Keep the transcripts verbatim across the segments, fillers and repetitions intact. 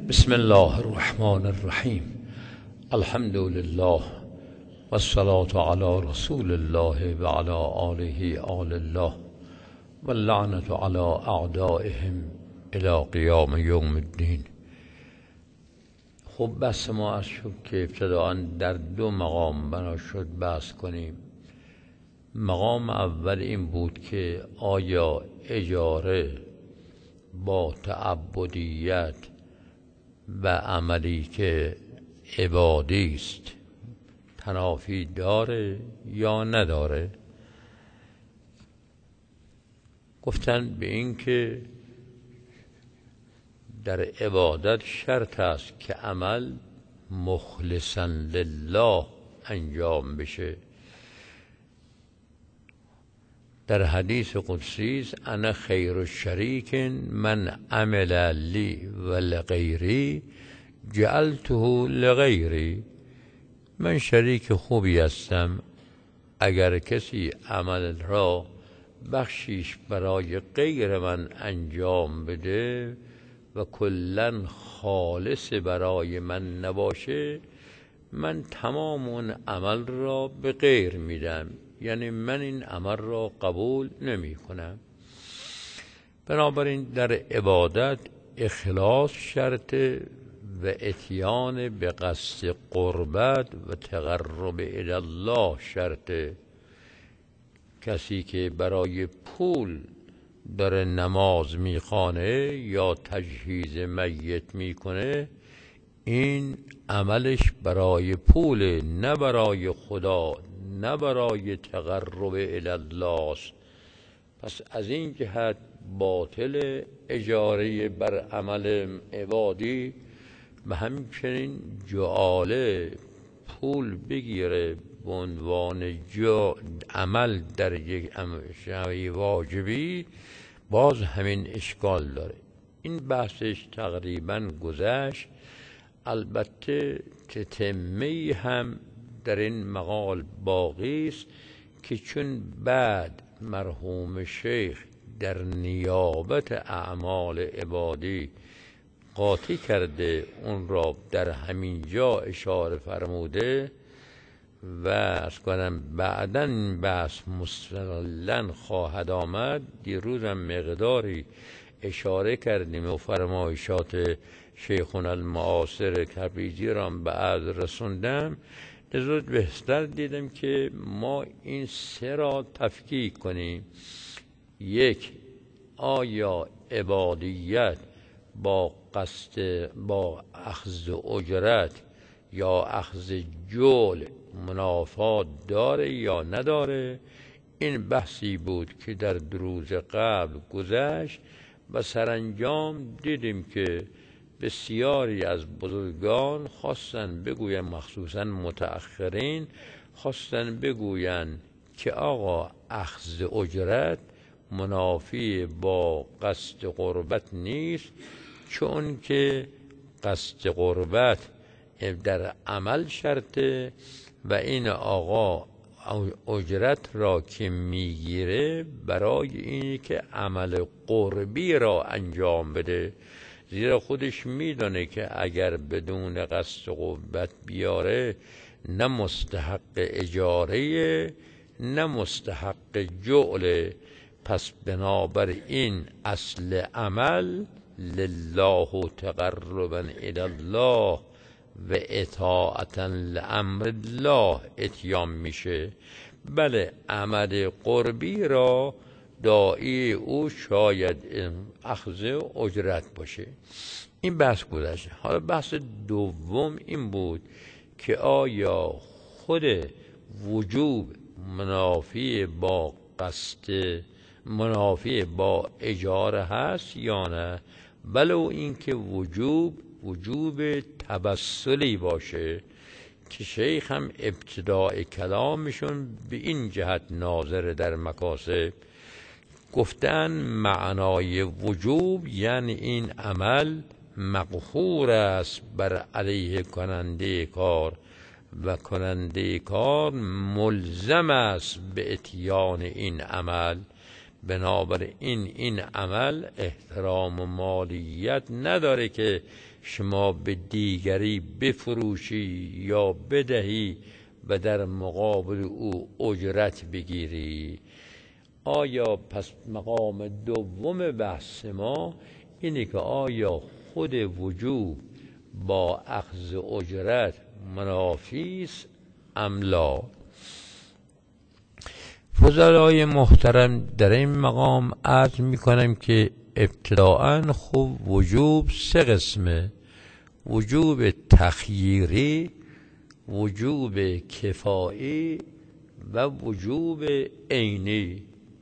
بسم الله الرحمن الرحیم. الحمد لله و الصلاة علی رسول الله و علی آله آل الله و اللعنة علی اعدائهم الی قیام یوم الدین. خب بحث ما از شد که ابتداء در دو مقام بنا شد بحث کنیم. مقام اول این بود که آیا اجاره با تعبدیت و عملی که عبادی است تنافی داره یا نداره؟ گفتن به این که در عبادت شرط است که عمل مخلصا لله انجام بشه. در حدیث قدسی است: انا خیر الشریک من عمل لی و لغیری جعلته لغیری. من شریک خوبی هستم اگر کسی عمل را بخشیش برای غیر من انجام بده و کلن خالص برای من نباشه، من تمام اون عمل را به غیر میدم، یعنی من این عمل را قبول نمی کنم. بنابراین در عبادت اخلاص شرط و اتیان به قصد قربت و تقرب الی الله شرط. کسی که برای پول داره نماز میخوانه یا تجهیز میت میکنه، این عملش برای پول، نه برای خدا، نه برای تقرب الی الله است. پس از این جهت باطل اجاره بر عمل عبادی و همچنین جعاله پول بگیره به عنوان عمل در یک عمل واجبی، باز همین اشکال داره. این بحثش تقریبا گذشت. البته تتمه هم در این مقال باقی است که چون بعد مرحوم شیخ در نیابت اعمال عبادی قاطی کرده، اون را در همین جا اشاره فرموده و از کنم بعداً این بحث مستقلاً خواهد آمد. دیروز هم مقداری اشاره کردیم و فرمایشات شیخنا المعاصر تبریزی را به عرض رسوندم. لذا بهتر دیدم که ما این سه را تفکیک کنیم. یک، آیا عبادیت با قصد با اخذ اجرت یا اخذ جول منافات داره یا نداره؟ این بحثی بود که در دروز قبل گذشت و سرانجام دیدیم که بسیاری از بزرگان خواستن بگوین، مخصوصا متأخرین خواستن بگوین که آقا اخذ اجرت منافی با قصد قربت نیست، چون که قصد قربت در عمل شرطه و این آقا اجرت را که میگیره برای اینی که عمل قربی را انجام بده، زیرا خودش میدونه که اگر بدون قصد قربت بیاره نه مستحق اجاره نه مستحق جعله. پس بنابر این اصل عمل لله تقربا الی الله و اطاعتا لامر الله اتیام میشه. بله، عمل قربی را داعی او شاید اخذ اجرت باشه. این بحث گذشته. حالا بحث دوم این بود که آیا خود وجوب منافی با قصد منافی با اجاره هست یا نه؟ ولو اینکه وجوب وجوب تبسلی باشه که شیخ هم ابتداء کلامشون به این جهت ناظر در مکاسب گفتن معنای وجوب یعنی این عمل مقهور است بر علیه کننده کار و کننده کار ملزم است به اتیان این عمل. بنابراین این عمل احترام و مالیت نداره که شما به دیگری بفروشی یا بدهی و در مقابل او اجرت بگیری. آیا پس مقام دوم بحث ما اینه که آیا خود وجوب با اخذ اجرت منافی است ام لا؟ فضلای محترم، در این مقام عرض میکنم که ابتداءً خوب وجوب سه قسمه: وجوب تخییری، وجوب کفایی و وجوب عینی.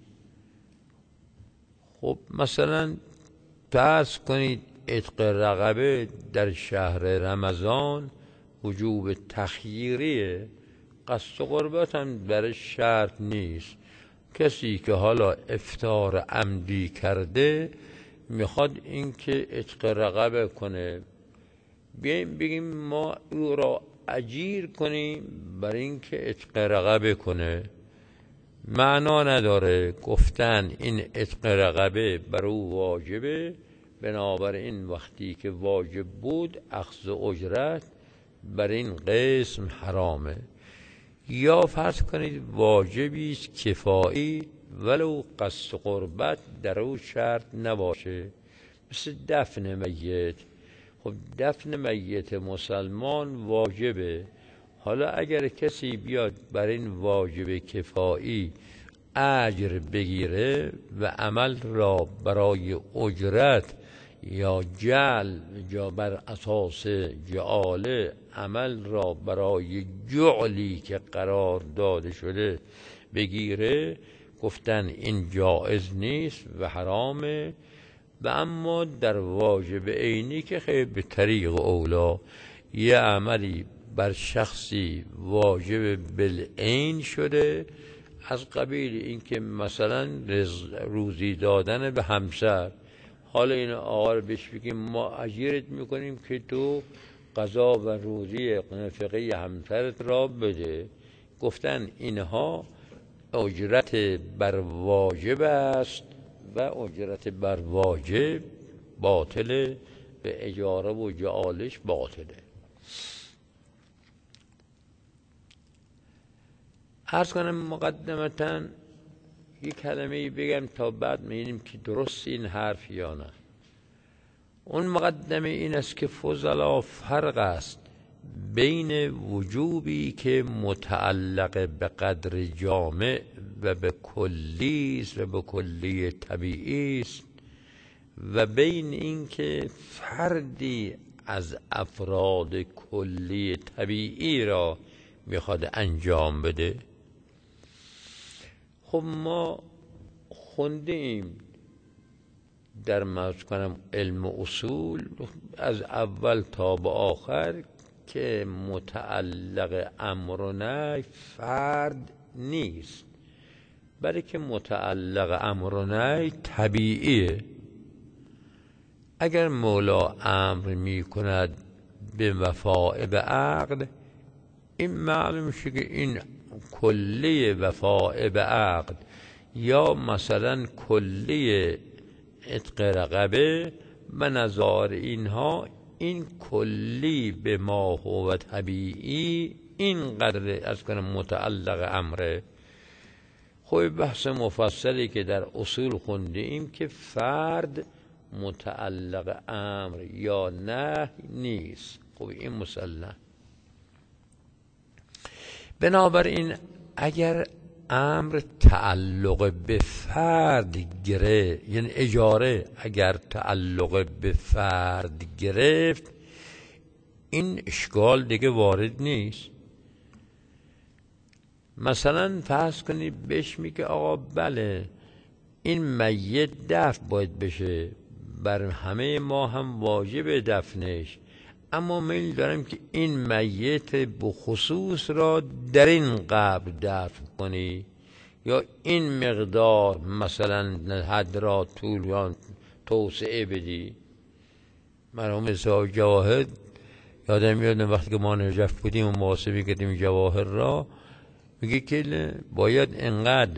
خب مثلا فرض کنید عتق رقبه در شهر رمضان وجوب تخییریه، قصد و قربت هم برای شرط نیست. کسی که حالا افطار عمدی کرده میخواد این که عتق رقبه کنه، بیاییم بگیم ما او را اجیر کنیم برای این که عتق رقبه کنه، معنا نداره گفتن این عتق رقبه بر او واجبه، بنابراین وقتی که واجب بود اخذ اجرت بر این قسم حرامه. یا فرض کنید واجبی است کفایی ولو قصد قربت در او شرط نباشه، مثل دفن میت. خب دفن میت مسلمان واجبه، حالا اگر کسی بیاد بر این واجب کفایی اجر بگیره و عمل را برای اجرت یا جعل یا بر اساس جعاله عمل را برای جعلی که قرار داده شده بگیره، گفتن این جائز نیست و حرامه. و اما در واجب عینی که خیلی به طریق اولا یه عملی بر شخصی واجب بالعین شده، از قبیل اینکه مثلا روزی دادن به همسر، حالا این آقا رو بهش بگیم ما اجیرت میکنیم که تو قضا و روزی نفقه همسرت را بده، گفتن اینها اجرت بر واجب است و اجرت بر واجب باطله و اجاره و جعالش باطله. عرض کنم مقدمتاً یک کلمه بگم تا بعد می‌بینیم که درست این حرف یا نه. اون مقدمه این است که فضلا فرق است بین وجوبی که متعلق به قدر جامع و به کلی است و به کلی طبیعی است و بین این که فردی از افراد کلی طبیعی را میخواد انجام بده. خب ما خونده ایم در مرز کنم علم اصول از اول تا به آخر که متعلق امر و نهی فرد نیست، برای که متعلق امر و نهی طبیعیه. اگر مولا امر می کند به وفاء به عقد، این معلوم شد که این کلی وفاء به عقد یا مثلا کلی عتق رقبه به نظر اینها، این کلی به ما هو طبیعی اینقدر از کنم متعلق امره. خب بحث مفصلی که در اصول خونده ایم که فرد متعلق امر یا نه نیست. خب این مسلم. بنابراین اگر امر تعلق به فرد گرفت، یعنی اجاره اگر تعلق به فرد گرفت، این اشکال دیگه وارد نیست. مثلا فرض کنید بهش میگه آقا بله این میت دفن باید بشه، بر همه ما هم واجب دفنش، اما میل دارم که این میت بخصوص را در این قبر دفن کنی یا این مقدار مثلا حد را طول یا توسعه بدی. مرحوم صاحب جواهر یادم میاد وقتی که ما نجف بودیم و محاسبه کردیم جواهر را، میگه که باید انقدر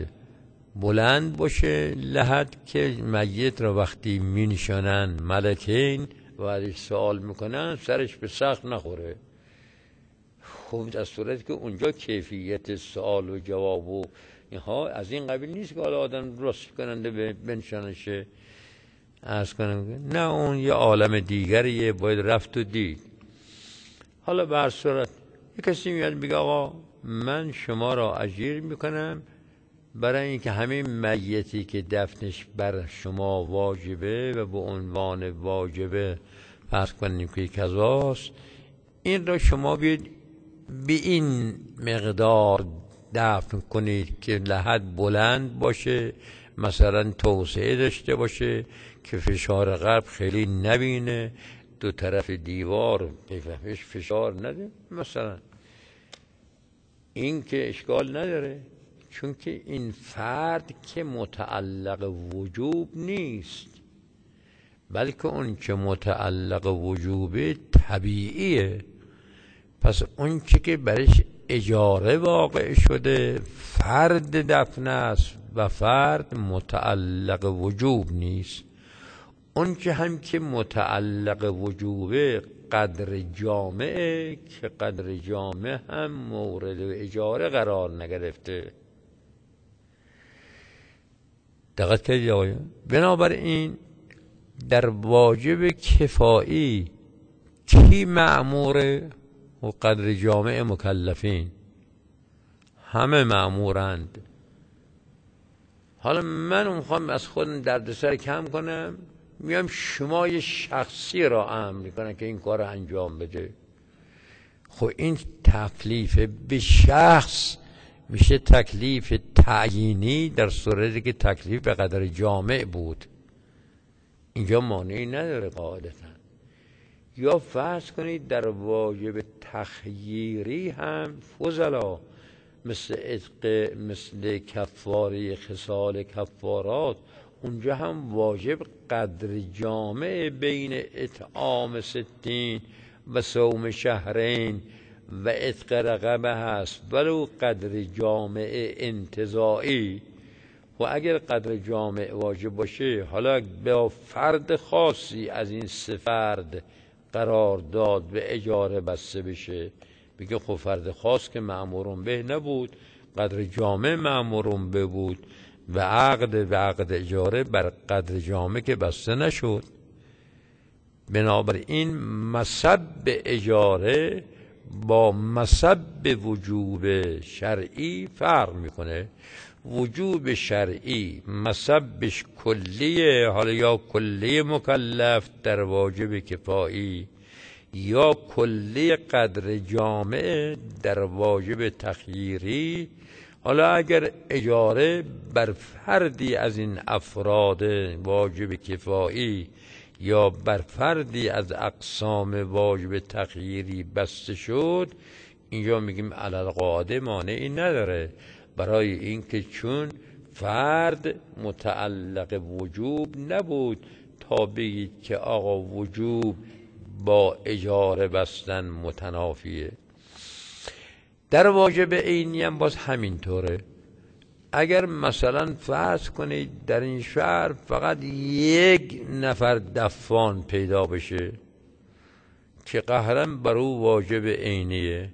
بلند باشه لحد که میت را وقتی مینشانن ملکین و ازش سوال میکنن سرش به سخت نخوره. خب در صورتی که اونجا کیفیت سوال و جواب و اینها از این قبیل نیست که حالا آدم راست کننده بنشانشه عرض کنم، نه اون یه عالم دیگریه، باید رفت و دید. حالا به هر صورت یک کسی میاد میگه آقا من شما را اجیر میکنم برای اینکه همین میتی که دفنش بر شما واجبه و به عنوان واجبه فرض کنیم که کذاست، این را شما بیاید به این مقدار دفن کنید که لحد بلند باشه، مثلا توسعه داشته باشه که فشار غرب خیلی نبینه، دو طرف دیوار پیش فشار نده مثلا. این که اشکال نداره، چون که این فرد که متعلق وجوب نیست، بلکه اون که متعلق وجوب طبیعیه. پس اون چی که برش اجاره واقع شده فرد دفن است و فرد متعلق وجوب نیست. اون که هم که متعلق وجوبه قدر جامعه که قدر جامعه هم مورد اجاره قرار نگرفته. دقت کردید آقایان؟ بنابراین در واجب کفایی کی مأموره؟ و قدر جامعه مکلفین همه مأمورند. حالا من میخوام از خودم دردسر کم کنم، میام شما یه شخصی را امر میکنم که این کار انجام بده. خب این تکلیف به شخص میشه تکلیف تعیینی در صورتی که تکلیف به قدر جامع بود. اینجا مانعی نداره قاعدتا. یا فرض کنید در واجب تخییری هم فضلا مثل عتق، مثل کفاره خصال کفارات، اونجا هم واجب قدر جامع بین اطعام ستین و صوم شهرین و عتق رقبه هست، ولو قدر جامع انتزاعی. و اگر قدر جامع واجب باشه، حالا به فرد خاصی از این سه فرد قرار داد به اجاره بسته بشه، بگه خب فرد خاص که مأمورون به نبود، قدر جامع مأمورون به بود و عقد و عقد اجاره بر قدر جامع که بسته نشد. بنابراین مصب اجاره با مصب وجوب شرعی فرق میکنه. وجوب شرعی مصبش کلیه، حالا یا کلیه مکلف در واجب کفایی یا کلیه قدر جامع در واجب تخییری. حالا اگر اجاره بر فردی از این افراد واجب کفایی یا بر فردی از اقسام واجب تخییری بسته شد، اینجا میگیم علی القاعده مانعی نداره، برای اینکه چون فرد متعلق وجوب نبود تا بگید که آقا وجوب با اجاره بستن متنافیه. در واجب عینی هم باز همینطوره. اگر مثلا فرض کنید در این شهر فقط یک نفر دفان پیدا بشه که قهرا بر او واجب عینیه،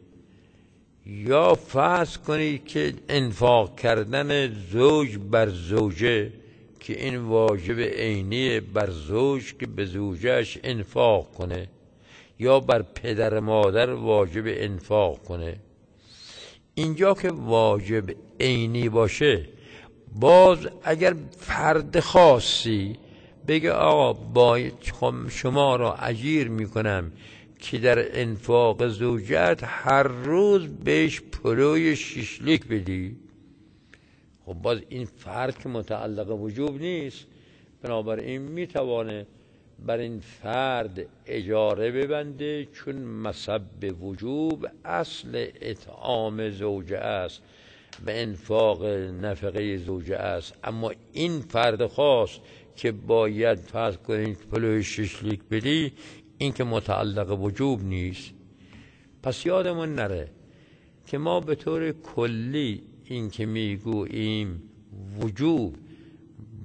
یا فرض کنید که انفاق کردن زوج بر زوجه که این واجب عینی بر زوج که به زوجش انفاق کنه، یا بر پدر مادر واجب انفاق کنه. اینجا که واجب عینی باشه، باز اگر فرد خاصی بگه آقا باید شما را اجیر میکنم که در انفاق زوجت هر روز بهش پلوی شیشلیک بدی، خب باز این فرد که متعلق وجوب نیست، بنابراین میتوانه بر این فرد اجاره ببنده، چون مصب وجوب اصل اطعام زوجه است و انفاق نفقه زوجه است. اما این فرد خاص که باید فرض کنید پلوی شیشلیک بدی، این که متعلق وجوب نیست. پس یادمون نره که ما به طور کلی این که میگوییم وجوب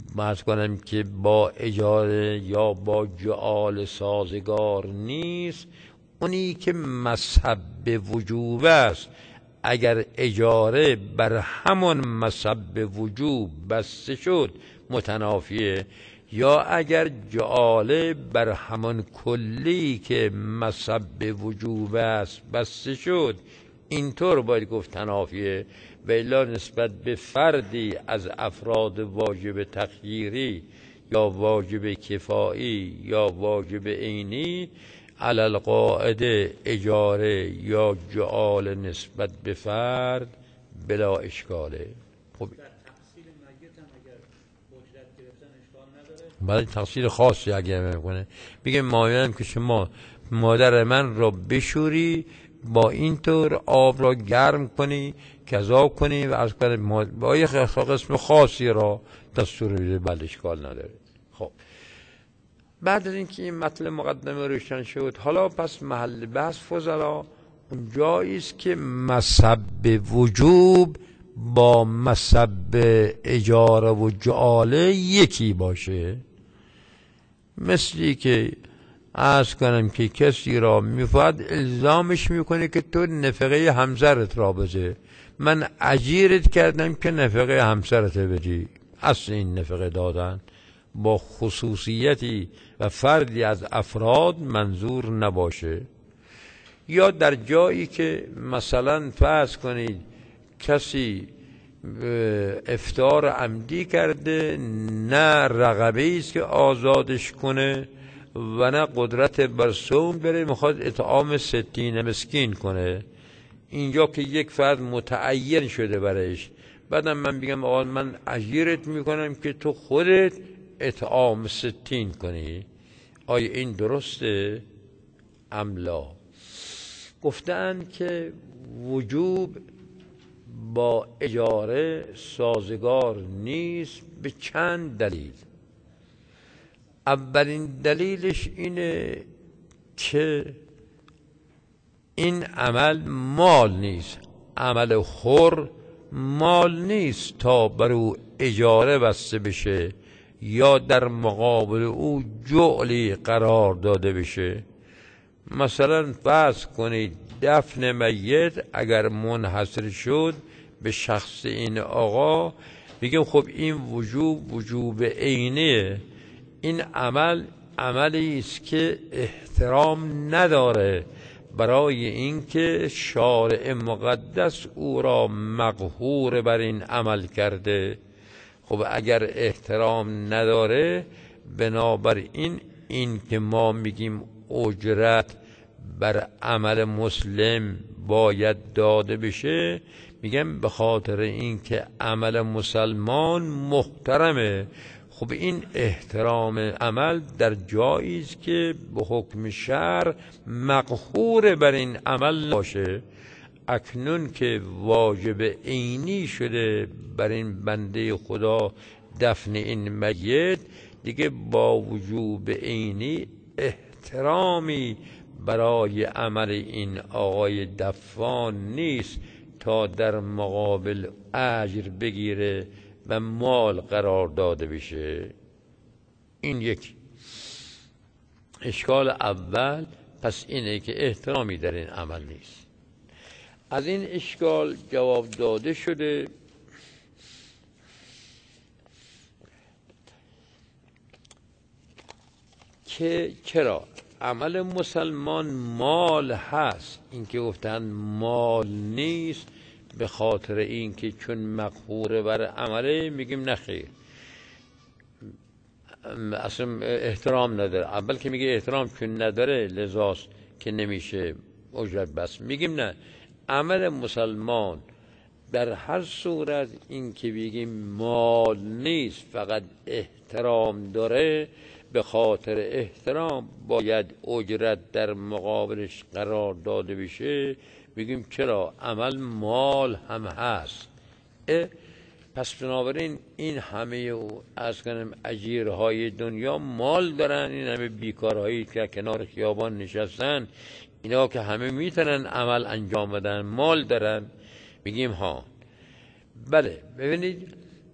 باز کنم که با اجاره یا با جعال سازگار نیست. اونی که مذهب وجوب است اگر اجاره بر همون مذهب وجوب بسته شد متنافیه، یا اگر جعاله بر همون کلی که مذهب وجوب است بسته شد اینطور باید گفت تنافیه. و الا نسبت به فردی از افراد واجب تخییری یا واجب کفایی یا واجب عینی علی القاعده اجاره یا جعال نسبت به فرد بلا اشکاله. خب در تحصیل میت هم اگر اجرت گرفتن اشکال نداره؟ برای تحصیل خاصی اگر میکنه میگه مایلم که شما مادر من را بشوری، با این طور آب را گرم کنی، کذا کنی و از کنی با یک قسم خاصی را دستور بده، بله اشکال نداره. خب بعد از اینکه این مطلب مقدمه روشن شد، حالا پس محل بحث فضلا اون جایی است که مذهب وجوب با مذهب اجاره و جعاله یکی باشه. مثلی که عرض کنم که کسی را میفاد الزامش میکنه که تو نفقه همسرت را بده، من اجیرت کردم که نفقه همسرت بدی. اصل این نفقه دادن با خصوصیتی و فردی از افراد منظور نباشه. یا در جایی که مثلا فرض کنید کسی افطار عمدی کرده، نه رقبه است که آزادش کنه و نه قدرت بر صوم بره، میخواد اطعام ستین مسکین کنه، اینجا که یک فرد متعین شده برایش، بعدم من بگم آقا من اجیرت میکنم که تو خودت اطعام ستین کنی، آیا این درسته ام لا؟ گفتن که وجوب با اجاره سازگار نیست به چند دلیل. اولین دلیلش اینه که این عمل مال نیست، عمل حر مال نیست تا بر او اجاره بسته بشه یا در مقابل او جعلی قرار داده بشه. مثلا فرض کنید دفن میت اگر منحصر شد به شخص این آقا، بگیم خب این وجوب وجوب عینیه، این عمل عملی است که احترام نداره برای اینکه شارع مقدس او را مقهور بر این عمل کرده. خب اگر احترام نداره، بنابراین این که ما میگیم اجرت بر عمل مسلم باید داده بشه، میگم به خاطر اینکه عمل مسلمان محترمه. خب این احترام عمل در جایی است که به حکم شرع مقهور بر این عمل باشه. اکنون که واجب عینی شده بر این بنده خدا دفن این میت، دیگه با وجوب عینی احترامی برای عمل این آقای دفان نیست تا در مقابل اجر بگیره و مال قرار داده بشه. این یک اشکال اول پس اینه که احترامی در این عمل نیست. از این اشکال جواب داده شده که چرا عمل مسلمان مال هست، این که گفتن مال نیست به خاطر این که چون مقهور بر عمله، میگیم نخیر اصلا احترام نداره. اول که میگه احترام چون نداره لذاست که نمیشه اجرت بس، میگیم نه، عمل مسلمان در هر صورت این که بگیم مال نیست فقط احترام داره، به خاطر احترام باید اجرت در مقابلش قرار داده بشه. بگیم چرا عمل مال هم هست. پس بنابراین این همه از کنم اجیرهای دنیا مال دارن، این همه بیکارهایی که کنار خیابان نشستن، اینا که همه میتونن عمل انجام بدن، مال دارن. میگیم ها بله. ببینید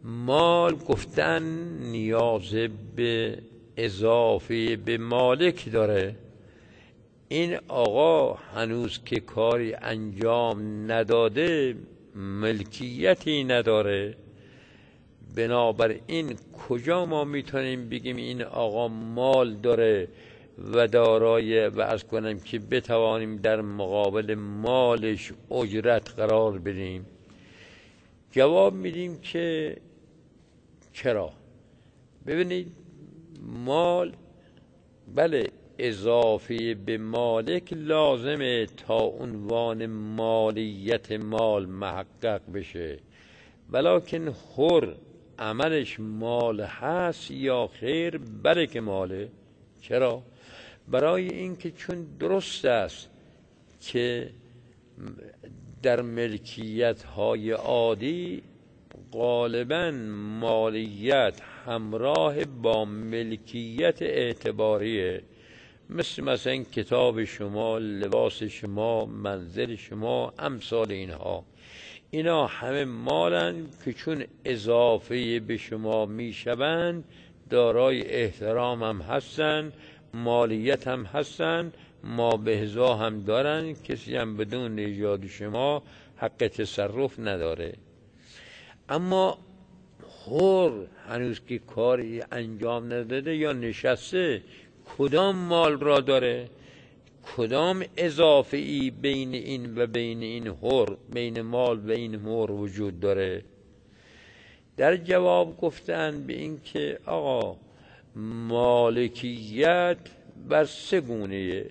مال گفتن نیاز به اضافه به مالک داره. این آقا هنوز که کاری انجام نداده ملکیتی نداره. بنابراین کجا ما میتونیم بگیم این آقا مال داره و دارای و از کنم که بتوانیم در مقابل مالش اجرت قرار بدیم؟ جواب میدیم که چرا؟ ببینید، مال بله اضافه به مالک لازمه تا عنوان مالیت مال محقق بشه، ولکن حر عملش مال هست یا خیر؟ بله که ماله. چرا؟ برای اینکه چون درست است که در ملکیت های عادی غالباً مالیت همراه با ملکیت اعتباریه، مثل مثلا کتاب شما، لباس شما، منزل شما، امثال اینها. اینا همه مالن که چون اضافه به شما میشوند دارای احترام هم هستن، مالیت هم هستن، ما بهزا هم دارن، کسی هم بدون ایجاد شما حق تصرف نداره. اما حر هنوز که کاری انجام نداده یا نشسته، کدام مال را داره؟ کدام اضافه ای بین این و بین این حر، بین مال و این حر وجود داره؟ در جواب گفتن به این که آقا مالکیت بر سه گونه‌ایه.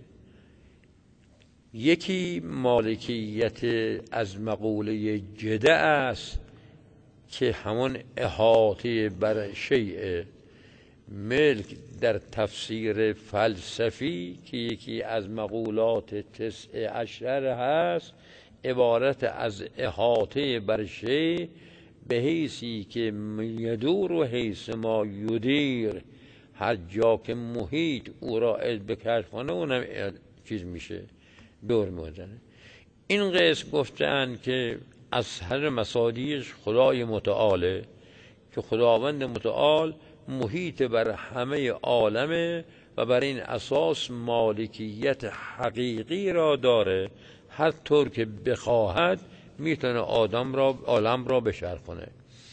یکی مالکیت از مقوله جده است که همون احاطه بر شیء. ملک در تفسیر فلسفی که یکی از مقولات تسع عشر هست، عبارت از احاطه بر شیء به حیثی که یدور و حیث ما یدیر، هر جا که محیط او را بکشف کنه اونم چیز میشه، دور میزنه. این قسم گفتن که از هر مصادیقش خدای متعاله که خداوند متعال محیط بر همه عالمه و بر این اساس مالکیت حقیقی را داره، هر طور که بخواهد میتونه آدم را عالم را بچرخونه.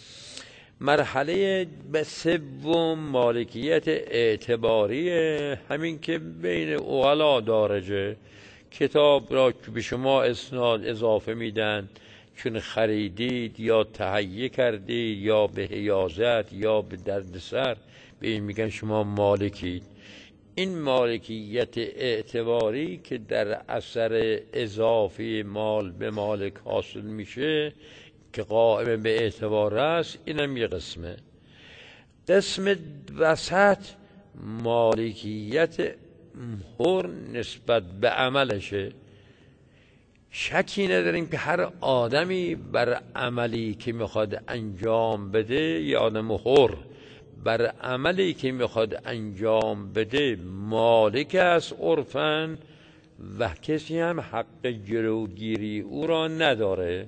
مرحله سوم مالکیت اعتباری، همین که بین اغلا دارجه، کتاب را که به شما اسناد اضافه میدن، چون خریدید یا تهیه کردید یا به حیازت یا به دردسر، به این میگن شما مالکید. این مالکیت اعتباری که در اثر اضافه مال به مالک حاصل میشه که قائم به اعتبار است، اینم یه قسمه. قسم وسط مالکیت حر نسبت به عملشه. شکی نداریم که هر آدمی بر عملی که میخواد انجام بده، یا آدم حر بر عملی که میخواد انجام بده مالک است عرفاً، و کسی هم حق جلوگیری او را نداره.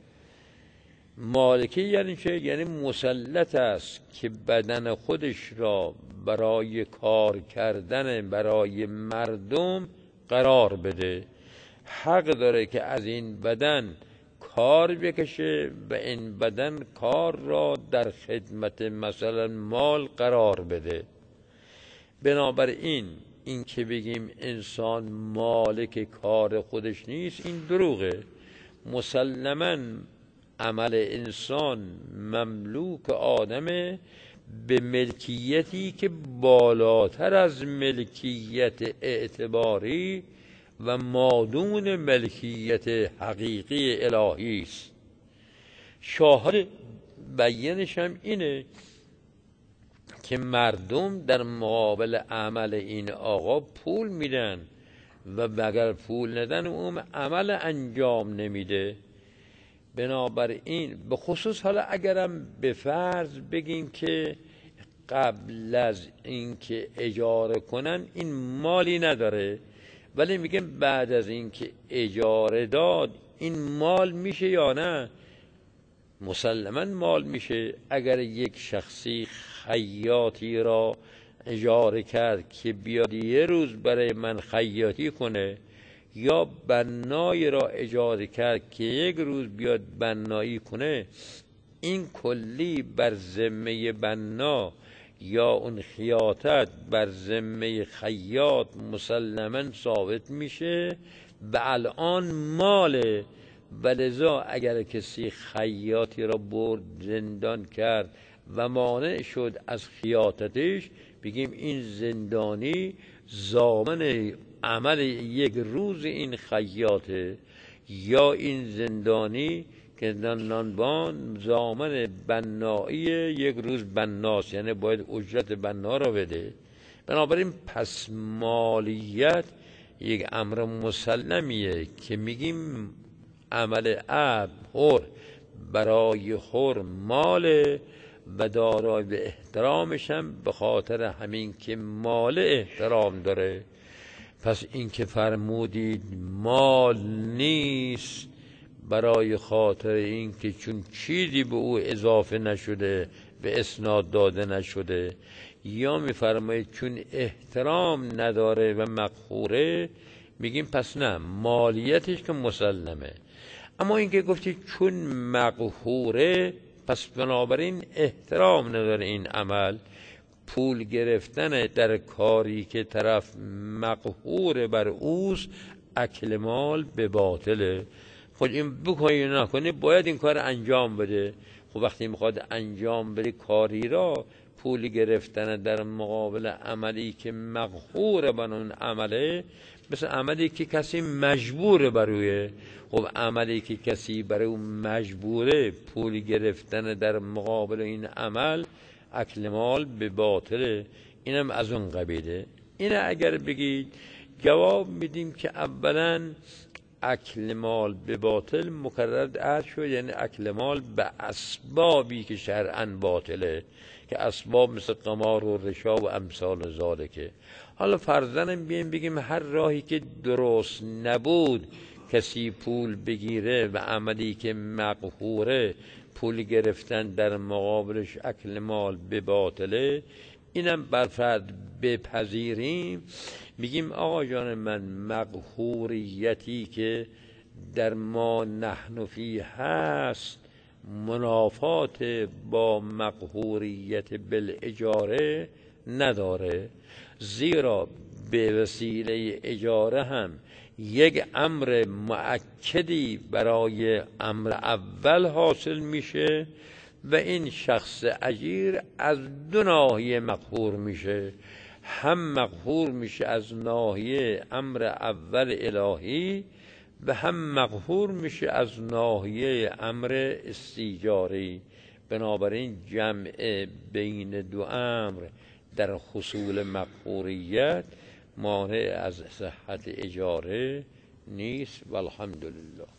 مالکی یعنی چه؟ یعنی مسلط است که بدن خودش را برای کار کردن برای مردم قرار بده، حق داره که از این بدن کار بکشه و این بدن کار را در خدمت مثلا مال قرار بده. بنابراین این که بگیم انسان مالک کار خودش نیست، این دروغه. مسلماً عمل انسان مملوک آدمه به ملکیتی که بالاتر از ملکیت اعتباری و مادون ملکیت حقیقی الهی است. شاهد بیانش هم اینه که مردم در مقابل عمل این آقا پول میدن و اگر پول ندن اون عمل انجام نمیده. بنابراین به خصوص حالا اگرم به فرض بگیم که قبل از اینکه اجاره کنن این مالی نداره، ولی میگم بعد از اینکه اجاره داد این مال میشه یا نه؟ مسلما مال میشه اگر یک شخصی خیاطی را اجاره کرد که بیاد یه روز برای من خیاطی کنه، یا بنایی را اجاره کرد که یک روز بیاد بنایی کنه، این کلی بر ذمه بنا یا اون خیاطت بر ذمه خیاط مسلما ثابت میشه و الان ماله. ولذا اگر کسی خیاطی را برد زندان کرد و مانع شد از خیاطتش، بگیم این زندانی ضامن عمل یک روز این خیاطه، یا این زندانی که نانبان ضامن بنایی یک روز بناست، یعنی باید اجرت بنا را بده. بنابراین پس مالیت یک امر مسلمیه که میگیم عمل عبد حر برای حر ماله و دارای به احترامش هم به خاطر همین که مال احترام داره. پس این که فرمودید مال نیست برای خاطر این که چون چیزی به او اضافه نشده به اسناد داده نشده، یا میفرمایید چون احترام نداره و مقهوره، میگیم پس نه، مالیتش که مسلمه. اما اینکه گفتید چون مقهوره پس بنابراین احترام نداره این عمل، پول گرفتن در کاری که طرف مقهور بر اوست اکل مال به باطله. خود این بکنی نکنی باید این کار انجام بده. خب وقتی میخواد انجام بده کاری را، پول گرفتن در مقابل عملی که مقهور بر اون عمله، مثل عملی که کسی مجبور بر اوه. خب عملی که کسی بر اون مجبوره، پول گرفتن در مقابل این عمل اکل مال به باطله. اینم از اون قبیله. اینه اگر بگید جواب میدیم که اولا اکل مال به باطل مکرر عرض شد، یعنی اکل مال به اسبابی که شرعاً باطله، که اسباب مثل قمار و رشا و امثال ذالکه. حالا فرضاً بیایم بگیم هر راهی که درست نبود کسی پول بگیره و عملی که مقهوره پول گرفتن در مقابلش اکل مال به باطله، اینم بر فرد بپذیریم. میگیم آقا جان من، مقهوریتی که در ما نحن فی هست منافات با مقهوریت بالاجاره نداره، زیرا به وسیله اجاره هم یک امر مؤکدی برای امر اول حاصل میشه و این شخص اجیر از دو ناحیه مقهور میشه. هم مقهور میشه از ناحیه امر اول الهی و هم مقهور میشه از ناحیه امر استیجاری. بنابراین جمع بین دو امر در حصول مقهوریت مانع از صحت اجاره نیست. والحمدلله.